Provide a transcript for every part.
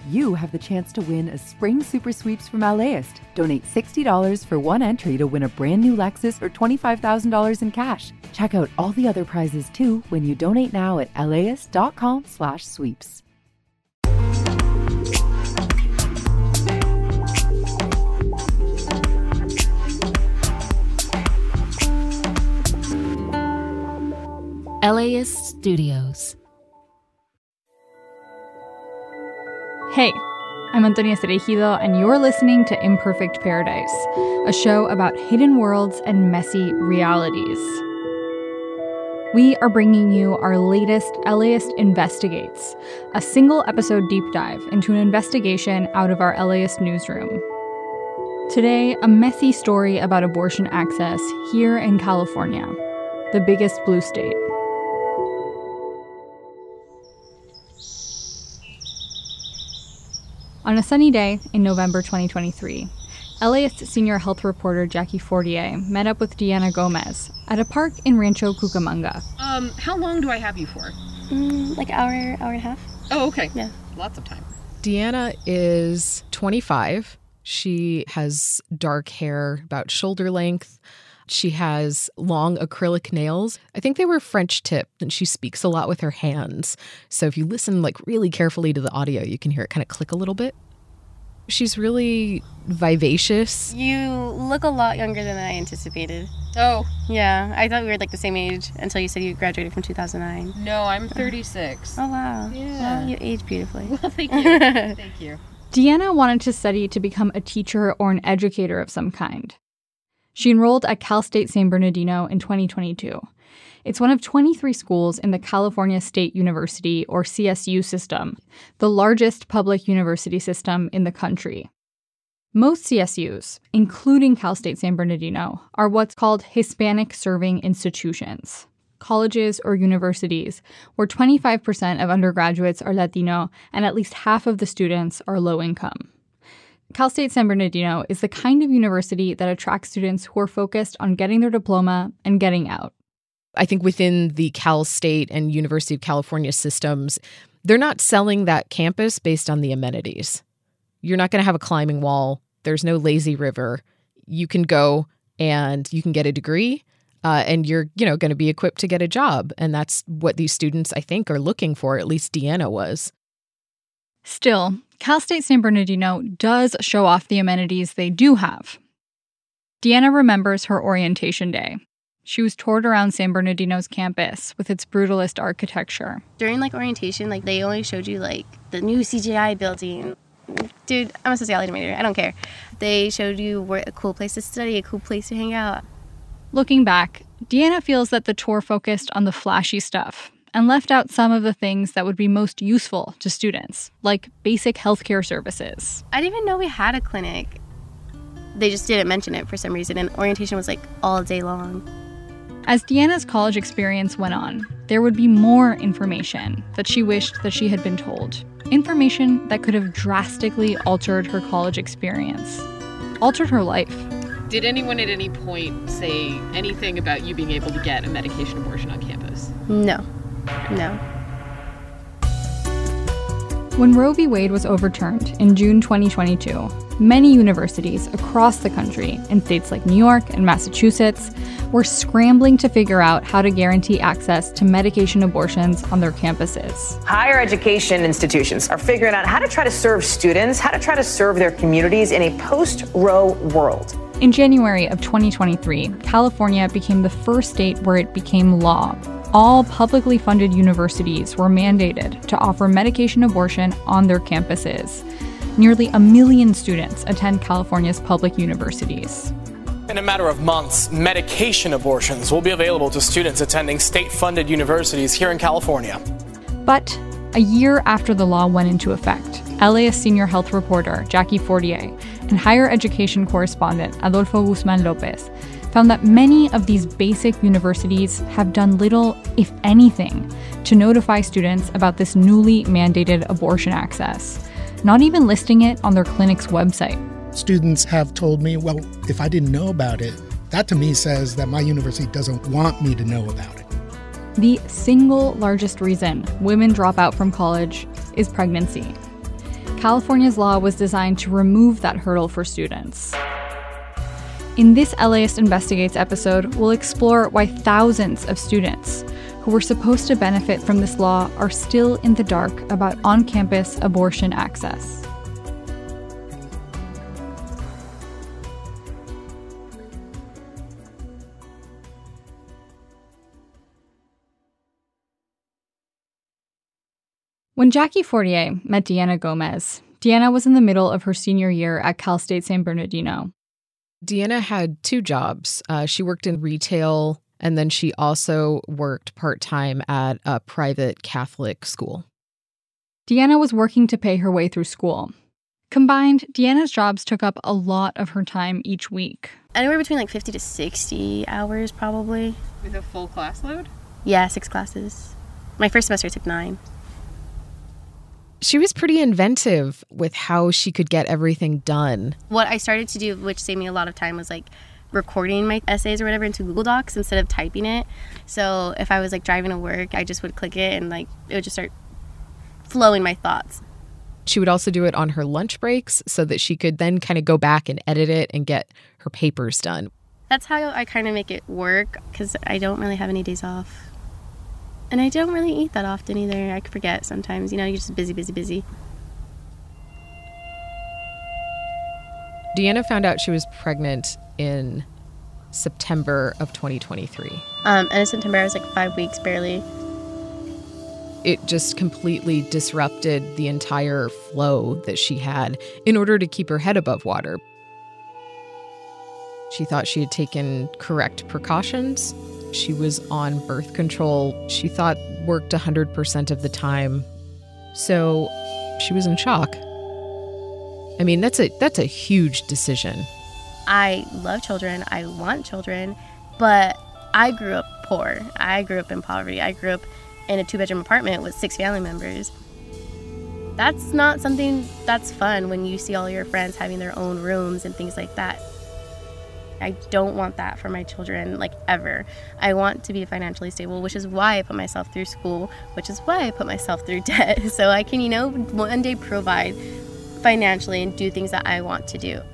you have the chance to win a spring super sweeps from LAist. Donate $60 for one entry to win a brand new Lexus or $25,000 in cash. Check out all the other prizes too when you donate now at laist.com/sweeps. LAist Studios. Hey, I'm Antonia Cereijido, and you're listening to Imperfect Paradise, a show about hidden worlds and messy realities. We are bringing you our latest LAist Investigates, a single episode deep dive into an investigation out of our LAist newsroom. Today, a messy story about abortion access here in California, the biggest blue state. On a sunny day in November 2023, LAist senior health reporter Jackie Fortier met up with Deanna Gomez at a park in Rancho Cucamonga. How long do I have you for? Like hour and a half. Oh, okay. Yeah. Lots of time. Deanna is 25. She has dark hair, about shoulder length. She has long acrylic nails. I think they were French tipped, and she speaks a lot with her hands. So if you listen really carefully to the audio, you can hear it kind of click a little bit. She's really vivacious. You look a lot younger than I anticipated. Oh. Yeah, I thought we were the same age until you said you graduated from 2009. No, I'm 36. Oh, wow. Yeah. Well, you age beautifully. Well, thank you. Thank you. Deanna wanted to study to become a teacher or an educator of some kind. She enrolled at Cal State San Bernardino in 2022. It's one of 23 schools in the California State University, or CSU system, the largest public university system in the country. Most CSUs, including Cal State San Bernardino, are what's called Hispanic-serving institutions, colleges or universities where 25% of undergraduates are Latino and at least half of the students are low income. Cal State San Bernardino is the kind of university that attracts students who are focused on getting their diploma and getting out. I think within the Cal State and University of California systems, they're not selling that campus based on the amenities. You're not going to have a climbing wall. There's no lazy river. You can go and you can get a degree and you're, going to be equipped to get a job. And that's what these students, I think, are looking for. At least Deanna was. Still, Cal State San Bernardino does show off the amenities they do have. Deanna remembers her orientation day. She was toured around San Bernardino's campus with its brutalist architecture. During orientation, they only showed you the new CGI building. Dude, I'm a sociology major. I don't care. They showed you a cool place to study, a cool place to hang out. Looking back, Deanna feels that the tour focused on the flashy stuff and left out some of the things that would be most useful to students, like basic healthcare services. I didn't even know we had a clinic. They just didn't mention it for some reason, and orientation was all day long. As Deanna's college experience went on, there would be more information that she wished that she had been told. Information that could have drastically altered her college experience, altered her life. Did anyone at any point say anything about you being able to get a medication abortion on campus? No. When Roe v. Wade was overturned in June 2022, many universities across the country, in states like New York and Massachusetts, were scrambling to figure out how to guarantee access to medication abortions on their campuses. Higher education institutions are figuring out how to try to serve students, how to try to serve their communities in a post-Roe world. In January of 2023, California became the first state where it became law. All publicly funded universities were mandated to offer medication abortion on their campuses. Nearly 1 million students attend California's public universities. In a matter of months, medication abortions will be available to students attending state-funded universities here in California. But a year after the law went into effect, LAist senior health reporter Jackie Fortier and higher education correspondent Adolfo Guzman Lopez found that many of these basic universities have done little, if anything, to notify students about this newly mandated abortion access, not even listing it on their clinic's website. Students have told me, well, if I didn't know about it, that to me says that my university doesn't want me to know about it. The single largest reason women drop out from college is pregnancy. California's law was designed to remove that hurdle for students. In this LAist Investigates episode, we'll explore why thousands of students who were supposed to benefit from this law are still in the dark about on-campus abortion access. When Jackie Fortier met Deanna Gomez, Deanna was in the middle of her senior year at Cal State San Bernardino. Deanna had 2 jobs. She worked in retail, and then she also worked part-time at a private Catholic school. Deanna was working to pay her way through school. Combined, Deanna's jobs took up a lot of her time each week. Anywhere between like 50 to 60 hours, probably. With a full class load? Yeah, 6 classes. My first semester I took 9. She was pretty inventive with how she could get everything done. What I started to do, which saved me a lot of time, was like recording my essays or whatever into Google Docs instead of typing it. So if I was like driving to work, I just would click it and like it would just start flowing my thoughts. She would also do it on her lunch breaks so that she could then kind of go back and edit it and get her papers done. That's how I kind of make it work, because I don't really have any days off. And I don't really eat that often either. I forget sometimes, you're just busy. Deanna found out she was pregnant in September of 2023. And in September, I was like 5 weeks barely. It just completely disrupted the entire flow that she had in order to keep her head above water. She thought she had taken correct precautions. She was on birth control. She thought worked 100% of the time. So she was in shock. I mean, that's a huge decision. I love children. I want children. But I grew up poor. I grew up in poverty. I grew up in a 2-bedroom apartment with 6 family members. That's not something that's fun when you see all your friends having their own rooms and things like that. I don't want that for my children, like, ever. I want to be financially stable, which is why I put myself through school, which is why I put myself through debt, so I can, one day provide financially and do things that I want to do.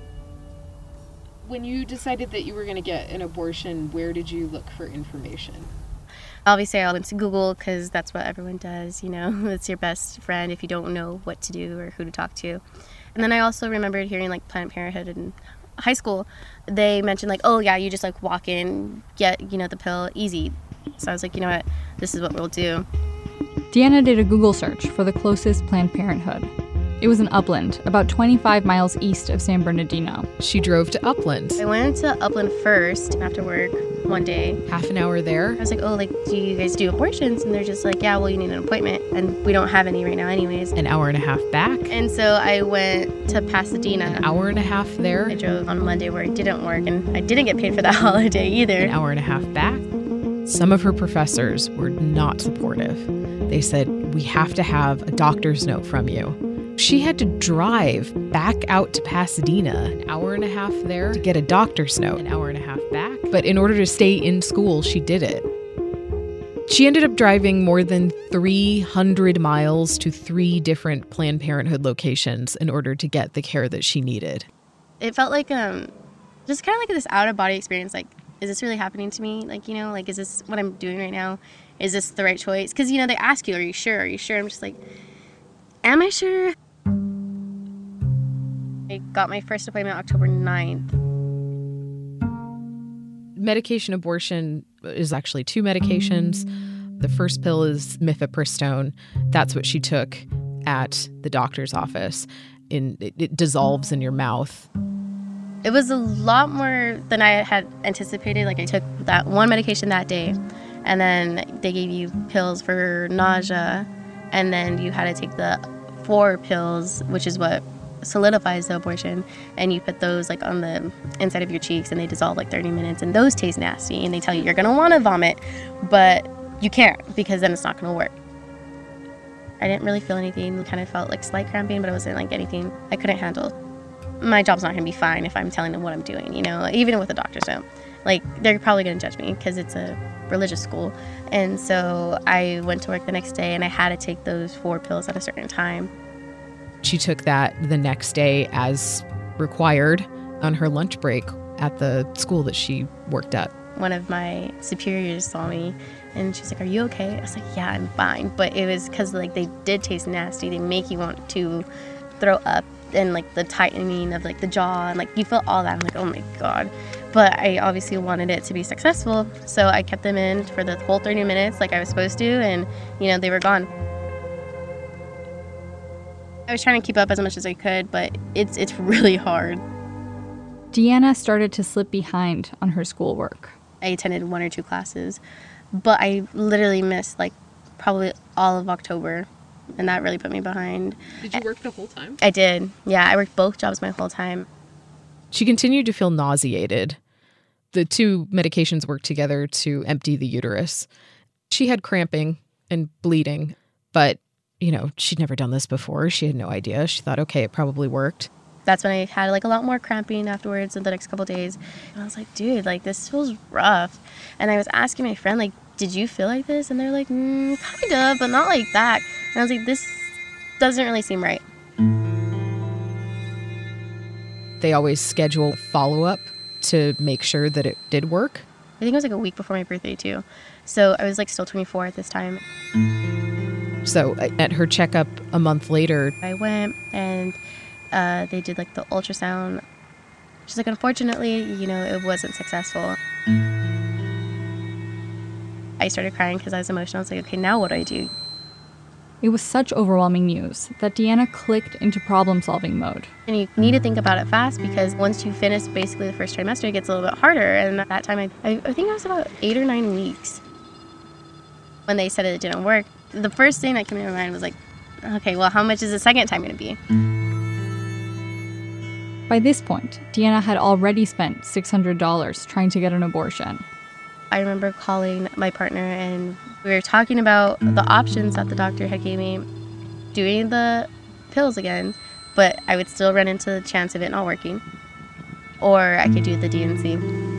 When you decided that you were going to get an abortion, where did you look for information? Obviously, I went to Google because that's what everyone does, It's your best friend if you don't know what to do or who to talk to. And then I also remembered hearing, like, Planned Parenthood and high school, they mentioned like, oh yeah, you just like walk in, get the pill, easy. So I was like, you know what, this is what we'll do. Deanna did a Google search for the closest Planned Parenthood. It was in Upland, about 25 miles east of San Bernardino. She drove to Upland. I went to Upland first after work one day. Half an hour there. I was like, oh, like, do you guys do abortions? And they're just like, yeah, well, you need an appointment. And we don't have any right now anyways. An hour and a half back. And so I went to Pasadena. An hour and a half there. I drove on Monday where it didn't work, and I didn't get paid for that holiday either. An hour and a half back. Some of her professors were not supportive. They said, we have to have a doctor's note from you. She had to drive back out to Pasadena, an hour and a half there, to get a doctor's note, an hour and a half back. But in order to stay in school, she did it. She ended up driving more than 300 miles to 3 different Planned Parenthood locations in order to get the care that she needed. It felt like just kind of like this out-of-body experience, like, is this really happening to me? Like, like, is this what I'm doing right now? Is this the right choice? Because, they ask you, are you sure? Are you sure? I'm just like, am I sure? I got my first appointment October 9th. Medication abortion is actually 2 medications. The first pill is mifepristone. That's what she took at the doctor's office. It dissolves in your mouth. It was a lot more than I had anticipated. Like, I took that one medication that day, and then they gave you pills for nausea, and then you had to take the 4 pills, which is what solidifies the abortion, and you put those like on the inside of your cheeks, and they dissolve like 30 minutes, and those taste nasty, and they tell you you're gonna want to vomit, but you can't because then it's not gonna work. I didn't really feel anything. It kind of felt like slight cramping, but it wasn't like anything I couldn't handle. My job's not gonna be fine if I'm telling them what I'm doing, even with a doctor's note. Like, they're probably gonna judge me because it's a religious school. And so I went to work the next day, and I had to take those 4 pills at a certain time. She took that the next day as required on her lunch break at the school that she worked at. One of my superiors saw me and she's like, "Are you okay?" I was like, "Yeah, I'm fine." But it was because like they did taste nasty. They make you want to throw up, and like the tightening of like the jaw, and like you feel all that. I'm like, oh my God. But I obviously wanted it to be successful. So I kept them in for the whole 30 minutes like I was supposed to, and they were gone. I was trying to keep up as much as I could, but it's really hard. Deanna started to slip behind on her schoolwork. I attended 1 or 2 classes, but I literally missed like probably all of October, and that really put me behind. Did you work the whole time? I did. Yeah, I worked both jobs my whole time. She continued to feel nauseated. The 2 medications worked together to empty the uterus. She had cramping and bleeding, but, she'd never done this before. She had no idea. She thought, okay, it probably worked. That's when I had like a lot more cramping afterwards in the next couple of days. And I was like, dude, like this feels rough. And I was asking my friend, like, did you feel like this? And they're like, kind of, but not like that. And I was like, this doesn't really seem right. They always schedule follow-up to make sure that it did work. I think it was like a week before my birthday too. So I was like still 24 at this time. So at her checkup a month later, I went and they did like the ultrasound. She's like, unfortunately, it wasn't successful. I started crying because I was emotional. I was like, okay, now what do I do? It was such overwhelming news that Deanna clicked into problem-solving mode. And you need to think about it fast, because once you finish basically the first trimester, it gets a little bit harder. And at that time, I think I was about 8 or 9 weeks. When they said it didn't work, the first thing that came to my mind was like, okay, well, how much is the second time going to be? By this point, Deanna had already spent $600 trying to get an abortion. I remember calling my partner and we were talking about the options that the doctor had gave me, doing the pills again, but I would still run into the chance of it not working, or I could do the D&C.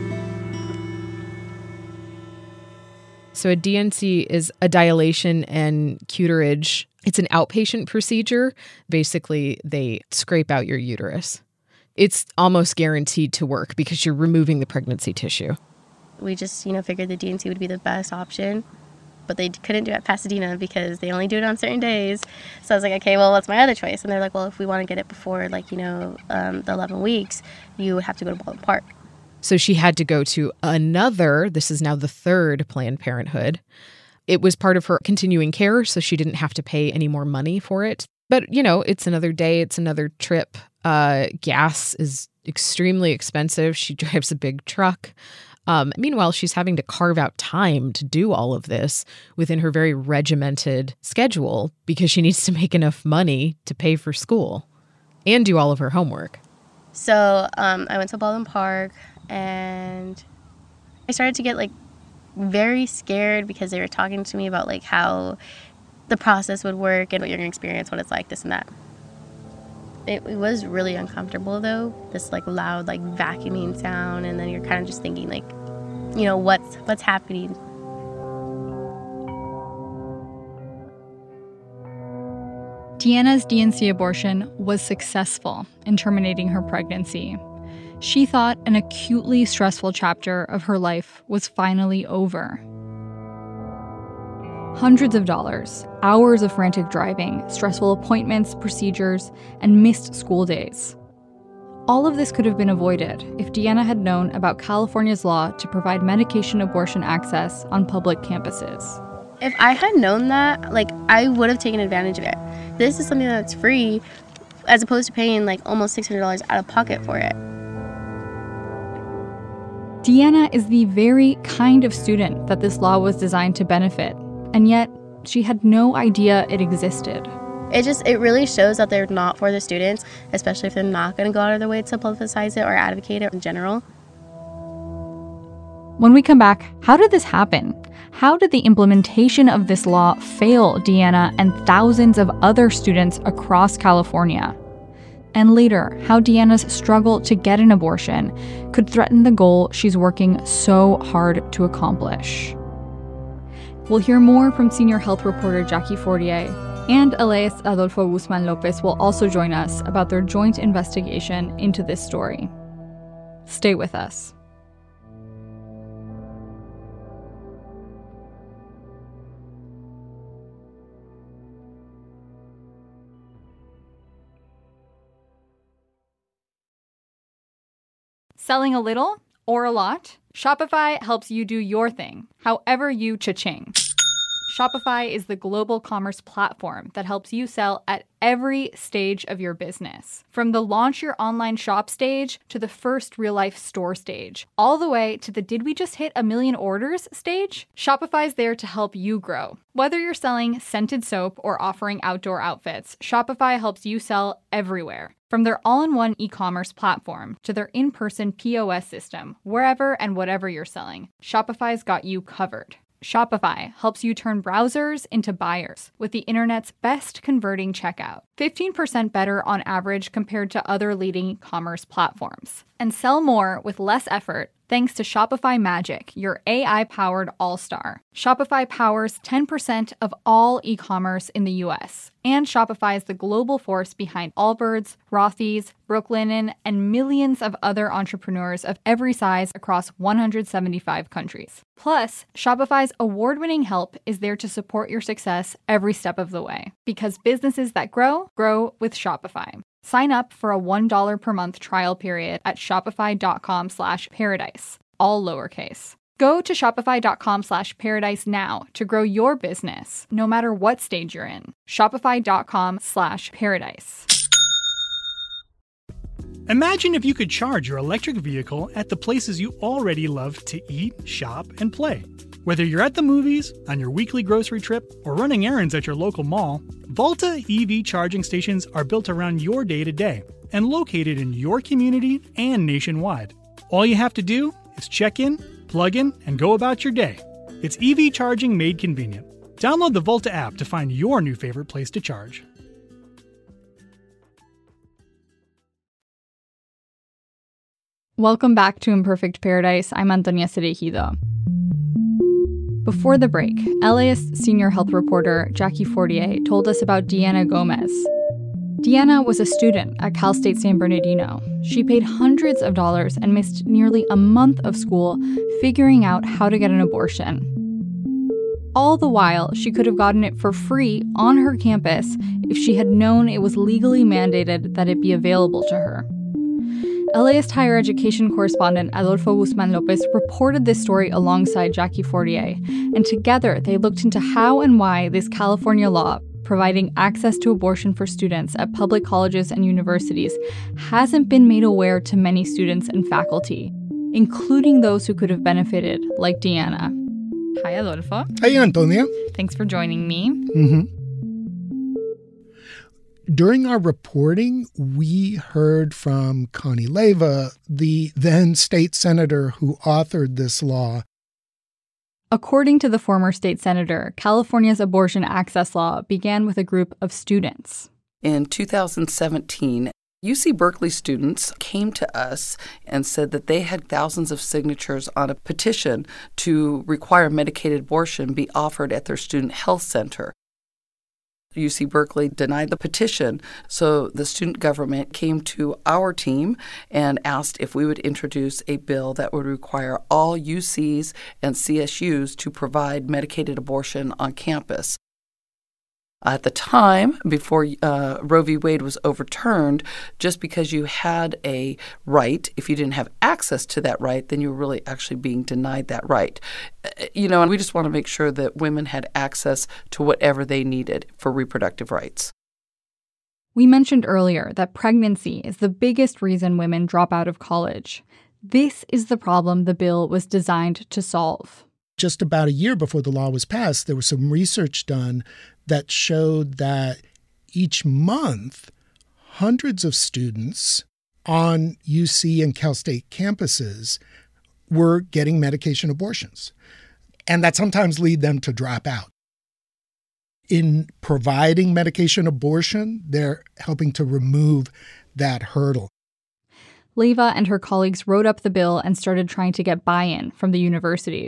So a D&C is a dilation and curettage. It's an outpatient procedure. Basically, they scrape out your uterus. It's almost guaranteed to work because you're removing the pregnancy tissue. We just, figured the D&C would be the best option, but they couldn't do it at Pasadena because they only do it on certain days. So I was like, okay, well, what's my other choice? And they're like, well, if we want to get it before, the 11 weeks, you would have to go to Baldwin Park. So she had to go to this is now the 3rd Planned Parenthood. It was part of her continuing care, so she didn't have to pay any more money for it. But, it's another day, it's another trip. Gas is extremely expensive. She drives a big truck. Meanwhile, she's having to carve out time to do all of this within her very regimented schedule because she needs to make enough money to pay for school and do all of her homework. So I went to Baldwin Park and I started to get very scared because they were talking to me about how the process would work and what you're going to experience, what it's like, this and that. It was really uncomfortable, though, this loud vacuuming sound, and then you're kind of just thinking what's happening. Deanna's D&C abortion was successful in terminating her pregnancy. She thought an acutely stressful chapter of her life was finally over. Hundreds of dollars, hours of frantic driving, stressful appointments, procedures, and missed school days. All of this could have been avoided if Deanna had known about California's law to provide medication abortion access on public campuses. If I had known that, I would have taken advantage of it. This is something that's free, as opposed to paying almost $600 out of pocket for it. Deanna is the very kind of student that this law was designed to benefit. And yet, she had no idea it existed. It really shows that they're not for the students, especially if they're not going to go out of their way to publicize it or advocate it in general. When we come back, how did this happen? How did the implementation of this law fail Deanna and thousands of other students across California? And later, how Deanna's struggle to get an abortion could threaten the goal she's working so hard to accomplish. We'll hear more from senior health reporter Jackie Fortier And Elias Adolfo Guzman Lopez will also join us about their joint investigation into this story. Stay with us. Selling a little or a lot? Shopify helps you do your thing, however you cha-ching. Shopify is the global commerce platform that helps you sell at every stage of your business. From the launch your online shop stage to the first real-life store stage, all the way to the did we just hit 1 million orders stage, Shopify's there to help you grow. Whether you're selling scented soap or offering outdoor outfits, Shopify helps you sell everywhere. From their all-in-one e-commerce platform to their in-person POS system, wherever and whatever you're selling, Shopify's got you covered. Shopify helps you turn browsers into buyers with the internet's best converting checkout. 15% better on average compared to other leading commerce platforms. And sell more with less effort thanks to Shopify Magic, your AI-powered all-star. Shopify powers 10% of all e-commerce in the US. And Shopify is the global force behind Allbirds, Rothy's, Brooklinen, and millions of other entrepreneurs of every size across 175 countries. Plus, Shopify's award-winning help is there to support your success every step of the way. Because businesses that grow, grow with Shopify. Sign up for a $1 per month trial period at shopify.com/paradise, all lowercase. Go to shopify.com/paradise now to grow your business, no matter what stage you're in. Shopify.com/paradise. Imagine if you could charge your electric vehicle at the places you already love to eat, shop, and play. Whether you're at the movies, on your weekly grocery trip, or running errands at your local mall, Volta EV charging stations are built around your day-to-day and located in your community and nationwide. All you have to do is check in, plug in, and go about your day. It's EV charging made convenient. Download the Volta app to find your new favorite place to charge. Welcome back to Imperfect Paradise. I'm Antonia Cereijido. Before the break, LAist senior health reporter Jackie Fortier told us about Diana Gomez. Diana was a student at Cal State San Bernardino. She paid hundreds of dollars and missed nearly a month of school figuring out how to get an abortion. All the while, she could have gotten it for free on her campus if she had known it was legally mandated that it be available to her. LAist higher education correspondent Adolfo Guzman Lopez reported this story alongside Jackie Fortier, and together they looked into how and why this California law providing access to abortion for students at public colleges and universities hasn't been made aware to many students and faculty, including those who could have benefited, like Diana. Hi, Adolfo. Hey, Antonia. Thanks for joining me. During our reporting, we heard from Connie Leyva, the then state senator who authored this law. According to the former state senator, California's abortion access law began with a group of students. In 2017, UC Berkeley students came to us and said that they had thousands of signatures on a petition to require medicated abortion be offered at their student health center. UC Berkeley denied the petition, so the student government came to our team and asked if we would introduce a bill that would require all UCs and CSUs to provide medicated abortion on campus. At the time, before Roe v. Wade was overturned, just because you had a right, if you didn't have access to that right, then you were really actually being denied that right. And we just want to make sure that women had access to whatever they needed for reproductive rights. We mentioned earlier that pregnancy is the biggest reason women drop out of college. This is the problem the bill was designed to solve. Just about a year before the law was passed, there was some research done that showed that each month, hundreds of students on UC and Cal State campuses were getting medication abortions, and that sometimes lead them to drop out. In providing medication abortion, they're helping to remove that hurdle. Leyva and her colleagues wrote up the bill and started trying to get buy-in from the universities.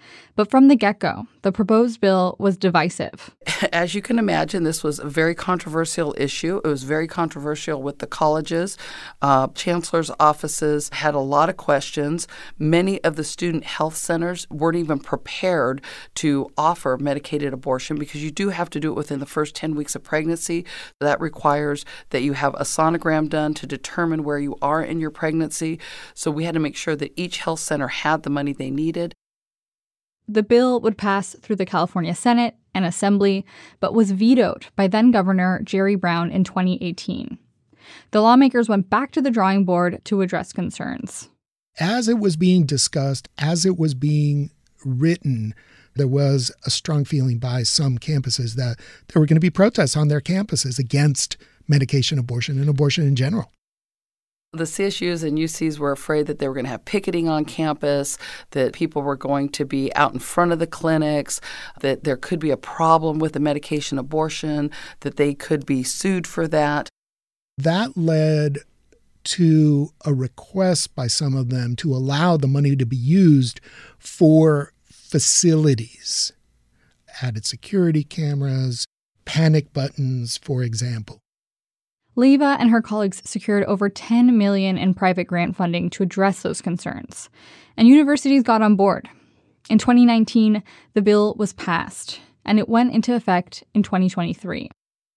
But from the get-go, the proposed bill was divisive. As you can imagine, this was a very controversial issue. It was very controversial with the colleges. Chancellor's offices had a lot of questions. Many of the student health centers weren't even prepared to offer medicated abortion because you do have to do it within the first 10 weeks of pregnancy. That requires that you have a sonogram done to determine where you are in your pregnancy. So we had to make sure that each health center had the money they needed. The bill would pass through the California Senate and Assembly, but was vetoed by then-Governor Jerry Brown in 2018. The lawmakers went back to the drawing board to address concerns. As it was being discussed, as it was being written, there was a strong feeling by some campuses that there were going to be protests on their campuses against medication abortion and abortion in general. The CSUs and UCs were afraid that they were going to have picketing on campus, that people were going to be out in front of the clinics, that there could be a problem with the medication abortion, that they could be sued for that. That led to a request by some of them to allow the money to be used for facilities, added security cameras, panic buttons, for example. Leyva and her colleagues secured over $10 million in private grant funding to address those concerns, and universities got on board. In 2019, the bill was passed, and it went into effect in 2023.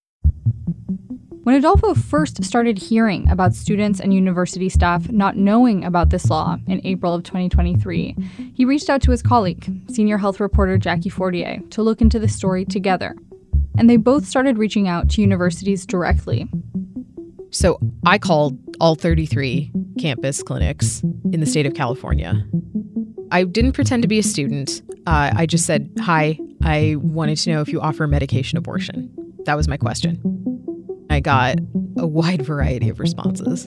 When Adolfo first started hearing about students and university staff not knowing about this law in April of 2023, he reached out to his colleague, senior health reporter Jackie Fortier, to look into the story together. And they both started reaching out to universities directly. So I called all 33 campus clinics in the state of California. I didn't pretend to be a student. I just said, hi, I wanted to know if you offer medication abortion. That was my question. I got a wide variety of responses.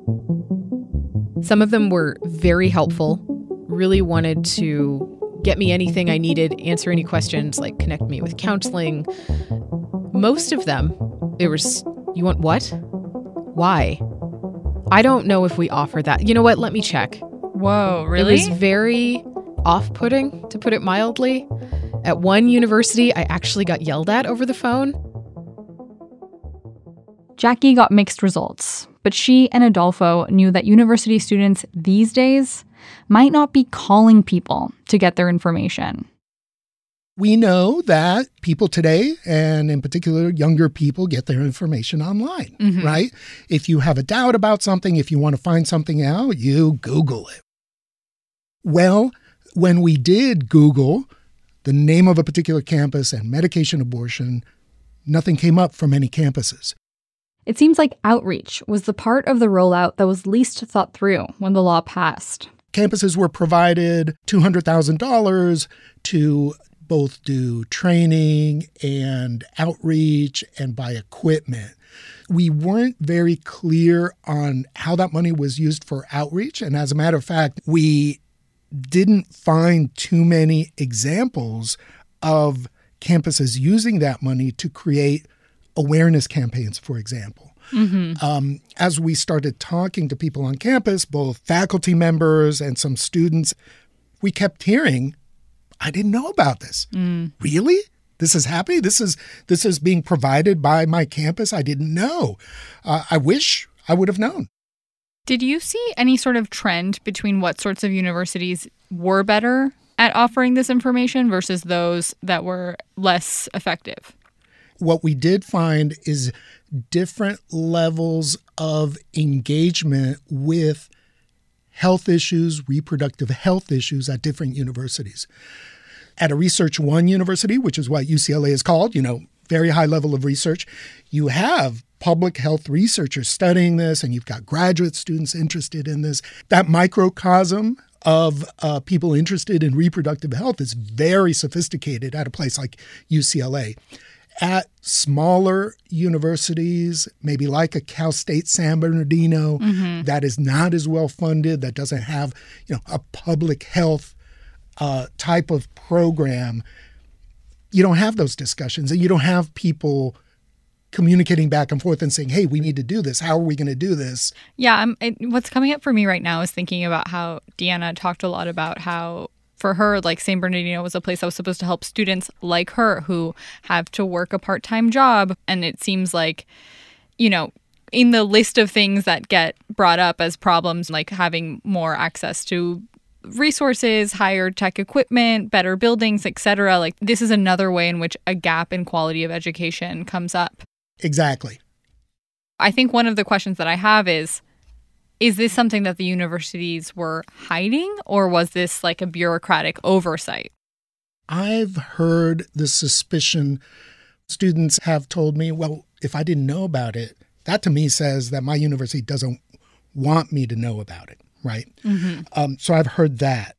Some of them were very helpful, really wanted to get me anything I needed, answer any questions, like connect me with counseling. Most of them, it was, you want what? Why? I don't know if we offer that. You know what? Let me check. Whoa, really? It was very off-putting, to put it mildly. At one university, I actually got yelled at over the phone. Jackie got mixed results, but she and Adolfo knew that university students these days might not be calling people to get their information. We know that people today, and in particular younger people, get their information online, right? If you have a doubt about something, if you want to find something out, you Google it. Well, when we did Google the name of a particular campus and medication abortion, nothing came up from any campuses. It seems like outreach was the part of the rollout that was least thought through when the law passed. Campuses were provided $200,000 to both do training and outreach and buy equipment. We weren't very clear on how that money was used for outreach. And as a matter of fact, we didn't find too many examples of campuses using that money to create awareness campaigns, for example. As we started talking to people on campus, both faculty members and some students, we kept hearing, I didn't know about this. Really? This is happening? This is being provided by my campus? I didn't know. I wish I would have known. Did you see any sort of trend between what sorts of universities were better at offering this information versus those that were less effective? What we did find is different levels of engagement with health issues, reproductive health issues at different universities. At a Research One university, which is what UCLA is called, very high level of research, you have public health researchers studying this, and you've got graduate students interested in this. That microcosm of people interested in reproductive health is very sophisticated at a place like UCLA. At smaller universities, maybe like a Cal State San Bernardino, that is not as well funded, that doesn't have a public health type of program, you don't have those discussions, and you don't have people communicating back and forth and saying, hey, we need to do this. How are we going to do this? Yeah, what's coming up for me right now is thinking about how Deanna talked a lot about how for her, like San Bernardino was a place that was supposed to help students like her who have to work a part-time job. And it seems like, you know, in the list of things that get brought up as problems, like having more access to resources, higher tech equipment, better buildings, etc., like this is another way in which a gap in quality of education comes up. Exactly. I think one of the questions that I have is this something that the universities were hiding, or was this like a bureaucratic oversight? I've heard the suspicion. Students have told me, well, if I didn't know about it, that to me says that my university doesn't want me to know about it, right? Mm-hmm. So I've heard that.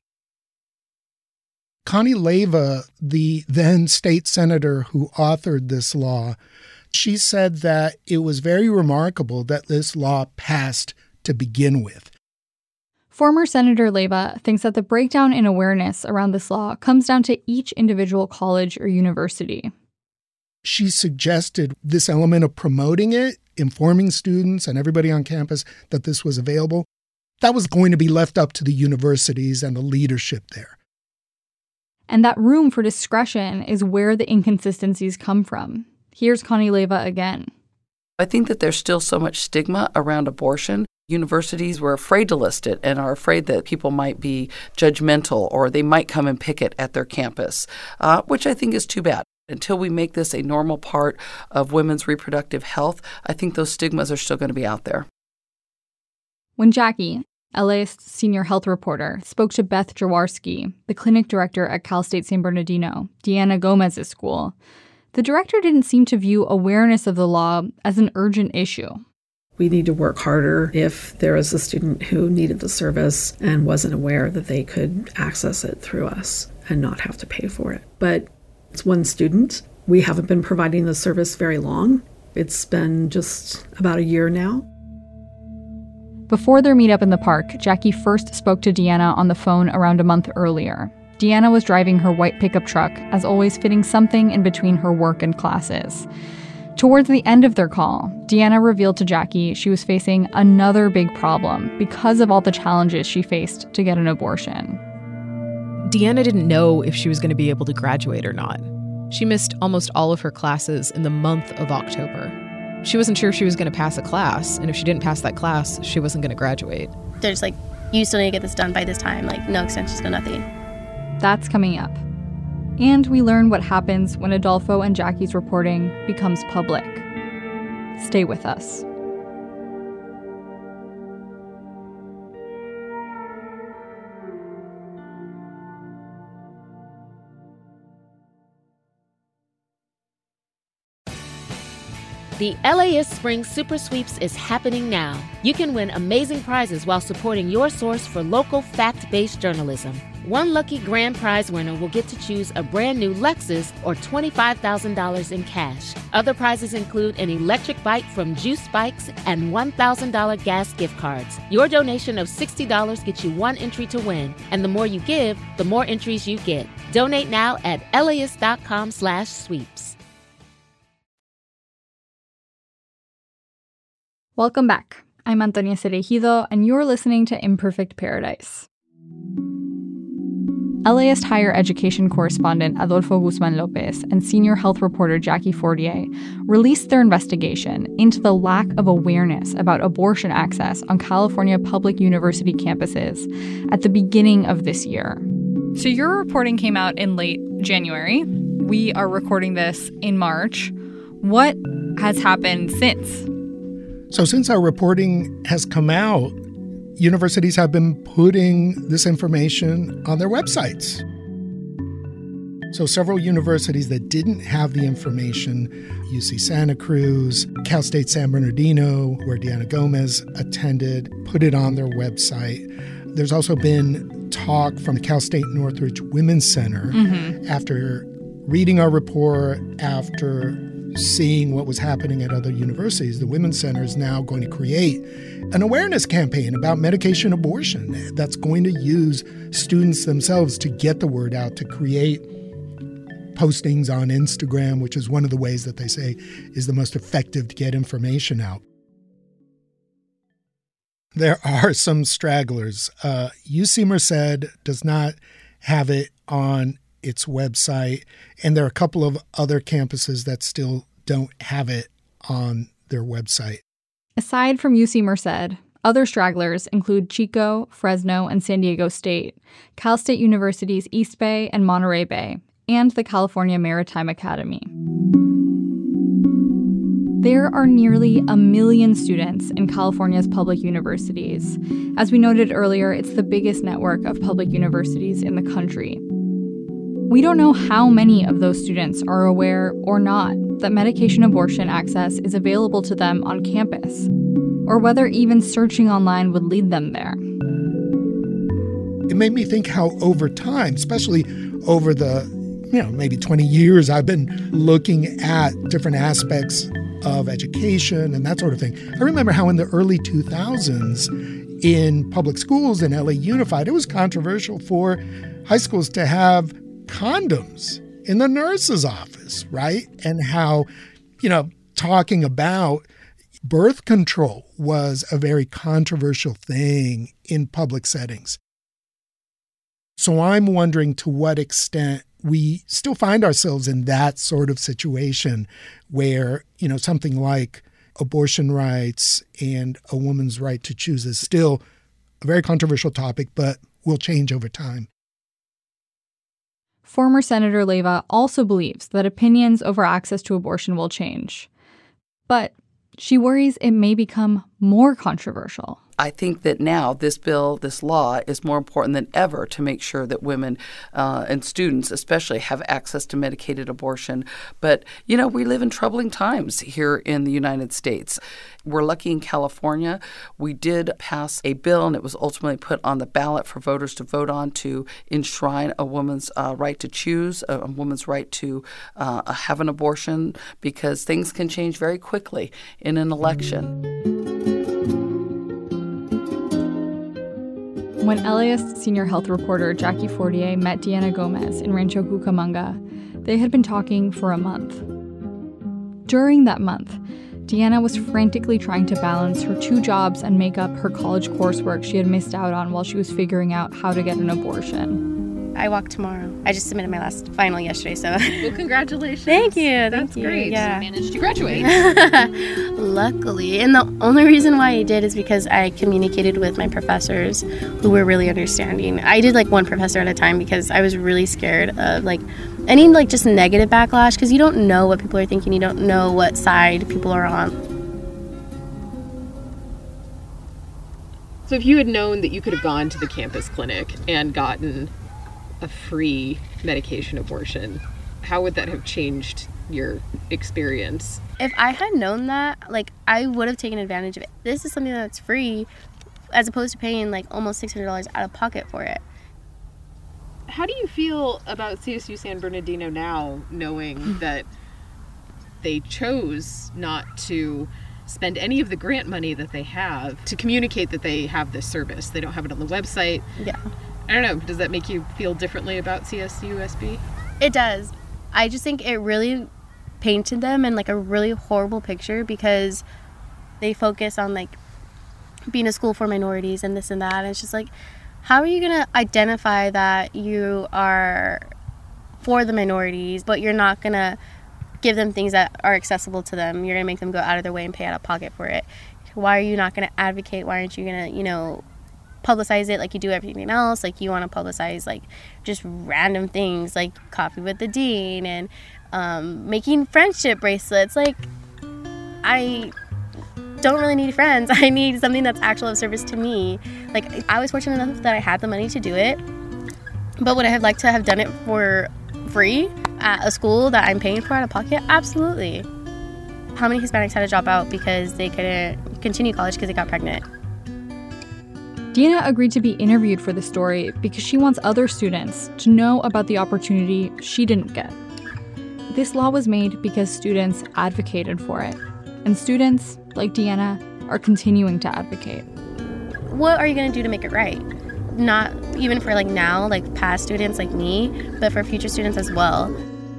Connie Leyva, the then state senator who authored this law, she said that it was very remarkable that this law passed to begin with. Former Senator Leyva thinks that the breakdown in awareness around this law comes down to each individual college or university. She suggested this element of promoting it, informing students and everybody on campus that this was available, that was going to be left up to the universities and the leadership there. And that room for discretion is where the inconsistencies come from. Here's Connie Leyva again. I think that there's still so much stigma around abortion. Universities were afraid to list it and are afraid that people might be judgmental or they might come and picket at their campus, which I think is too bad. Until we make this a normal part of women's reproductive health, I think those stigmas are still going to be out there. When Jackie, LAist senior health reporter, spoke to Beth Jaworski, the clinic director at Cal State San Bernardino, Deanna Gomez's school, the director didn't seem to view awareness of the law as an urgent issue. We need to work harder if there is a student who needed the service and wasn't aware that they could access it through us and not have to pay for it. But it's one student. We haven't been providing the service very long. It's been just about a year now. Before their meetup in the park, Jackie first spoke to Deanna on the phone around a month earlier. Deanna was driving her white pickup truck, as always fitting something in between her work and classes. Towards the end of their call, Deanna revealed to Jackie she was facing another big problem because of all the challenges she faced to get an abortion. Deanna didn't know if she was going to be able to graduate or not. She missed almost all of her classes in the month of October. She wasn't sure if she was going to pass a class, and if she didn't pass that class, she wasn't going to graduate. They're just like, you still need to get this done by this time. Like, no extensions, no nothing. That's coming up. And we learn what happens when Adolfo and Jackie's reporting becomes public. Stay with us. The LAist Spring Super Sweeps is happening now. You can win amazing prizes while supporting your source for local fact-based journalism. One lucky grand prize winner will get to choose a brand new Lexus or $25,000 in cash. Other prizes include an electric bike from Juice Bikes and $1,000 gas gift cards. Your donation of $60 gets you one entry to win, and the more you give, the more entries you get. Donate now at laist.com/sweeps. Welcome back. I'm Antonia Cereijido, and you're listening to Imperfect Paradise. LAist higher education correspondent Adolfo Guzman Lopez and senior health reporter Jackie Fortier released their investigation into the lack of awareness about abortion access on California public university campuses at the beginning of this year. So your reporting came out in late January. We are recording this in March. What has happened since? So since our reporting has come out, universities have been putting this information on their websites. So several universities that didn't have the information, UC Santa Cruz, Cal State San Bernardino, where Deanna Gomez attended, put it on their website. There's also been talk from the Cal State Northridge Women's Center after reading our report, after seeing what was happening at other universities. The Women's Center is now going to create an awareness campaign about medication abortion that's going to use students themselves to get the word out, to create postings on Instagram, which is one of the ways that they say is the most effective to get information out. There are some stragglers. UC Merced does not have it on its website. And there are a couple of other campuses that still don't have it on their website. Aside from UC Merced, other stragglers include Chico, Fresno, and San Diego State, Cal State University's East Bay and Monterey Bay, and the California Maritime Academy. There are nearly 1 million students in California's public universities. As we noted earlier, it's the biggest network of public universities in the country. We don't know how many of those students are aware or not that medication abortion access is available to them on campus, or whether even searching online would lead them there. It made me think how over time, especially over the maybe 20 years, I've been looking at different aspects of education and that sort of thing. I remember how in the early 2000s in public schools in LA Unified, it was controversial for high schools to have condoms in the nurse's office, right? And how, talking about birth control was a very controversial thing in public settings. So I'm wondering to what extent we still find ourselves in that sort of situation where, something like abortion rights and a woman's right to choose is still a very controversial topic, but will change over time. Former Senator Leyva also believes that opinions over access to abortion will change. But she worries it may become more controversial. I think that now this bill, this law, is more important than ever to make sure that women and students especially have access to medicated abortion. But, we live in troubling times here in the United States. We're lucky in California. We did pass a bill, and it was ultimately put on the ballot for voters to vote on to enshrine a woman's right to choose, a woman's right to have an abortion, because things can change very quickly in an election. When LAist senior health reporter Jackie Fortier met Diana Gomez in Rancho Cucamonga, they had been talking for a month. During that month, Diana was frantically trying to balance her 2 jobs and make up her college coursework she had missed out on while she was figuring out how to get an abortion. I walk tomorrow. I just submitted my last final yesterday, so. Well, congratulations. Thank you. That's Thank you. Great. Yeah. You managed to graduate. Luckily. And the only reason why I did is because I communicated with my professors who were really understanding. I did one professor at a time because I was really scared of any just negative backlash, because you don't know what people are thinking. You don't know what side people are on. So if you had known that you could have gone to the campus clinic and gotten a free medication abortion, how would that have changed your experience? If I had known that, I would have taken advantage of it. This is something that's free as opposed to paying almost $600 out of pocket for it. How do you feel about CSU San Bernardino now, knowing that they chose not to spend any of the grant money that they have to communicate that they have this service? They don't have it on the website. Yeah. I don't know. Does that make you feel differently about CSUSB? It does. I just think it really painted them in a really horrible picture, because they focus on being a school for minorities and this and that. And it's just how are you going to identify that you are for the minorities, but you're not going to give them things that are accessible to them? You're going to make them go out of their way and pay out of pocket for it. Why are you not going to advocate? Why aren't you going to, publicize it like you do everything else? You want to publicize just random things like coffee with the dean and making friendship bracelets. I don't really need friends. I need something that's actual of service to me. I was fortunate enough that I had the money to do it, but would I have liked to have done it for free at a school that I'm paying for out of pocket? Absolutely. How many Hispanics had to drop out because they couldn't continue college because they got pregnant? Diana agreed to be interviewed for the story because she wants other students to know about the opportunity she didn't get. This law was made because students advocated for it, and students, like Diana, are continuing to advocate. What are you going to do to make it right? Not even for now, past students like me, but for future students as well.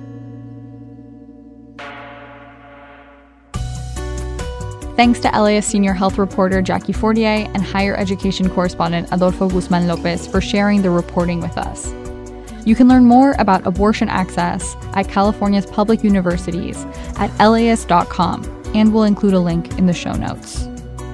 Thanks to LAist senior health reporter Jackie Fortier and higher education correspondent Adolfo Guzman Lopez for sharing the reporting with us. You can learn more about abortion access at California's public universities at LAist.com, and we'll include a link in the show notes.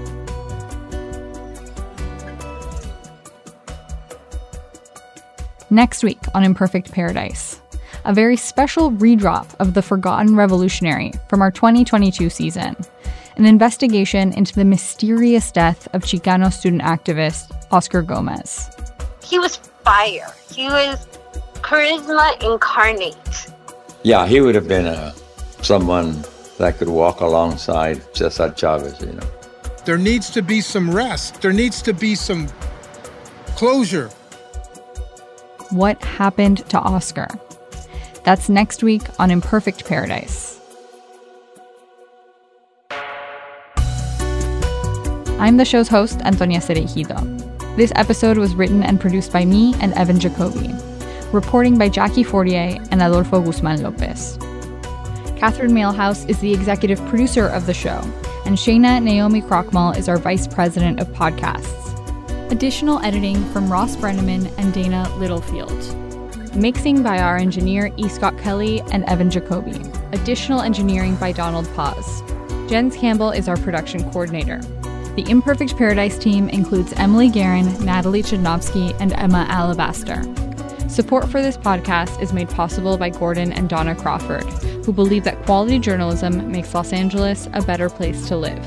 Next week on Imperfect Paradise, a very special redrop of The Forgotten Revolutionary from our 2022 season, an investigation into the mysterious death of Chicano student activist Oscar Gomez. He was fire. He was charisma incarnate. Yeah, he would have been someone that could walk alongside Cesar Chavez, you know. There needs to be some rest. There needs to be some closure. What happened to Oscar? That's next week on Imperfect Paradise. I'm the show's host, Antonia Cereijido. This episode was written and produced by me and Evan Jacoby. Reporting by Jackie Fortier and Adolfo Guzman Lopez. Catherine Mailhouse is the executive producer of the show, and Shayna Naomi Krochmal is our vice president of podcasts. Additional editing from Ross Brenneman and Dana Littlefield. Mixing by our engineer E. Scott Kelly and Evan Jacoby. Additional engineering by Donald Paz. Jens Campbell is our production coordinator. The Imperfect Paradise team includes Emily Guerin, Natalie Chudnovsky, and Emma Alabaster. Support for this podcast is made possible by Gordon and Donna Crawford, who believe that quality journalism makes Los Angeles a better place to live.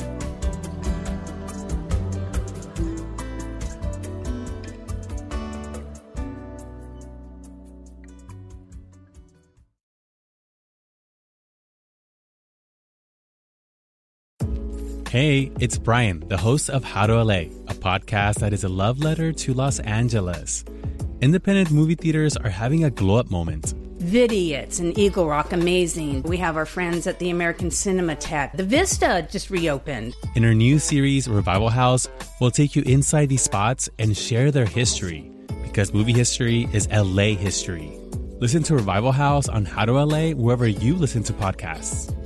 Hey, it's Brian, the host of How to LA, a podcast that is a love letter to Los Angeles. Independent movie theaters are having a glow-up moment. Vidiots and Eagle Rock, amazing. We have our friends at the American Cinematheque. The Vista just reopened. In our new series, Revival House, we'll take you inside these spots and share their history. Because movie history is LA history. Listen to Revival House on How to LA wherever you listen to podcasts.